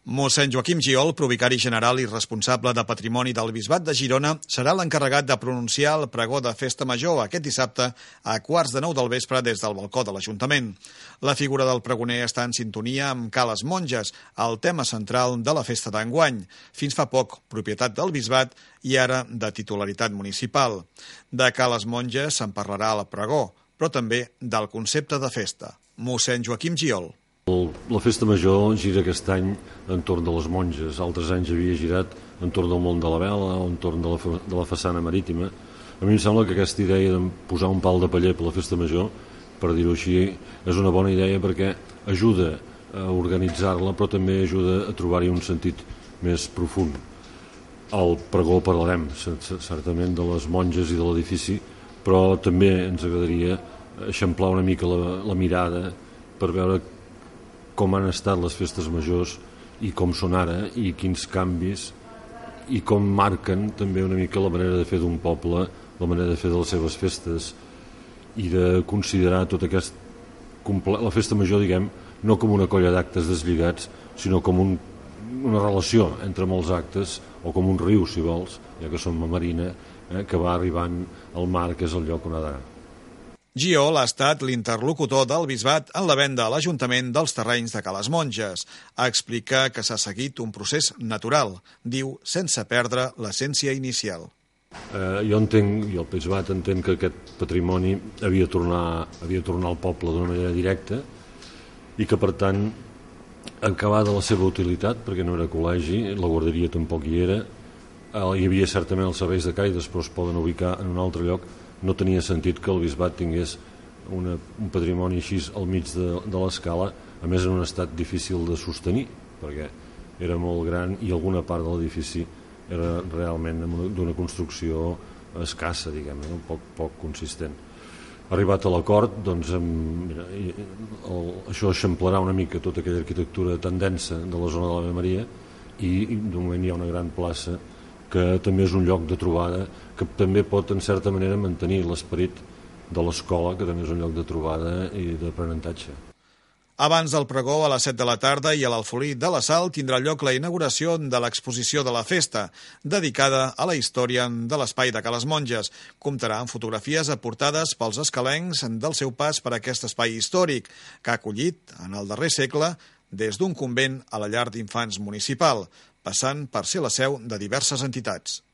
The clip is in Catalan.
Mossèn Joaquim Giol, provicari general i responsable de Patrimoni del Bisbat de Girona, serà l'encarregat de pronunciar el pregó de Festa Major aquest dissabte a 8:45 del vespre des del balcó de l'Ajuntament. La figura del pregoner està en sintonia amb Ca les Monges, el tema central de la festa d'enguany, fins fa poc propietat del Bisbat i ara de titularitat municipal. De Ca les Monges se'n parlarà al pregó, però també del concepte de festa. Mossèn Joaquim Giol. La festa major gira aquest any entorn de les monges. Altres anys havia girat entorn del món de la vela o entorn de la façana marítima. A mi em sembla que aquesta idea de posar un pal de paller per la festa major, per dir-ho així, és una bona idea perquè ajuda a organitzar-la, però també ajuda a trobar-hi un sentit més profund. Al pregó parlarem certament de les monges i de l'edifici, però també ens agradaria eixamplar una mica la mirada per veure com han estat les festes majors i com són ara i quins canvis i com marquen també una mica la manera de fer d'un poble, la manera de fer de les seves festes i de considerar tot aquest la festa major, diguem, no com una colla d'actes deslligats, sinó com una relació entre molts actes o com un riu, si vols, ja que som a Marina, que va arribant al mar, que és el lloc on ha d'anar. Giol ha estat l'interlocutor del Bisbat en la venda a l'Ajuntament dels terrenys de Ca les Monges. Explica que s'ha seguit un procés natural, diu, sense perdre l'essència inicial. Jo entenc, i el Bisbat entén que aquest patrimoni havia de tornar al poble d'una manera directa i que, per tant, acabada la seva utilitat, perquè no era col·legi, la guarderia tampoc hi era, hi havia certament els serveis de Càritas, però es poden ubicar en un altre lloc. No tenia sentit que el Bisbat tingués un patrimoni així al mig de l'escala, a més en un estat difícil de sostenir, perquè era molt gran i alguna part de l'edifici era realment d'una construcció escassa, diguem-ne, poc consistent. Arribat a l'acord, doncs, això eixamplarà una mica tota aquella arquitectura tan densa de la zona de l'Ave Maria i de moment hi ha una gran plaça que també és un lloc de trobada, que també pot, en certa manera, mantenir l'esperit de l'escola, que també és un lloc de trobada i d'aprenentatge. Abans del pregó, a les 7 de la tarda i a l'Alfolí de la Sal, tindrà lloc la inauguració de l'exposició de la festa, dedicada a la història de l'espai de Ca les Monges. Comptarà amb fotografies aportades pels escalencs del seu pas per aquest espai històric, que ha acollit, en el darrer segle, des d'un convent a la llar d'infants municipal, passant per ser la seu de diverses entitats.